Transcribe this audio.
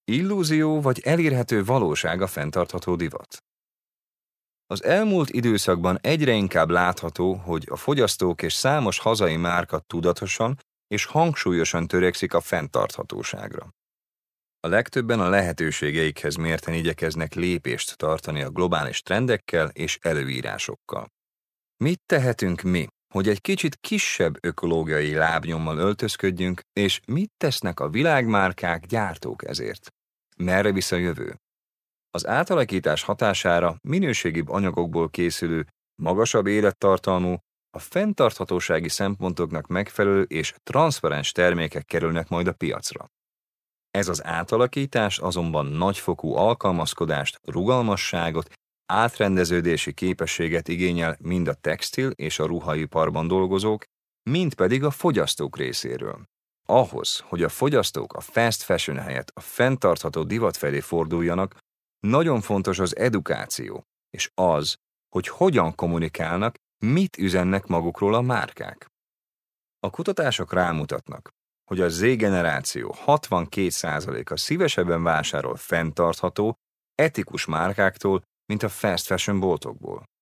Illúzió vagy elérhető valóság a fenntartható divat? Az elmúlt időszakban egyre inkább látható, hogy a fogyasztók és számos hazai márka tudatosan és hangsúlyosan törekszik a fenntarthatóságra. A legtöbben a lehetőségeikhez mérten igyekeznek lépést tartani a globális trendekkel és előírásokkal. Mit tehetünk mi, hogy egy kicsit kisebb ökológiai lábnyommal öltözködjünk, és mit tesznek a világmárkák, gyártók ezért? Merre visz a jövő? Az átalakítás hatására minőségibb anyagokból készülő, magasabb élettartalmú, a fenntarthatósági szempontoknak megfelelő és transzparens termékek kerülnek majd a piacra. Ez az átalakítás azonban nagyfokú alkalmazkodást, rugalmasságot, átrendeződési képességet igényel mind a textil és a ruhaiparban dolgozók, mind pedig a fogyasztók részéről. Ahhoz, hogy a fogyasztók a fast fashion helyett a fenntartható divat felé forduljanak, nagyon fontos az edukáció, és az, hogy hogyan kommunikálnak, mit üzennek magukról a márkák. A kutatások rámutatnak, hogy a Z-generáció 62%-a szívesebben vásárol fenntartható, etikus márkáktól, mint a fast fashion boltokból.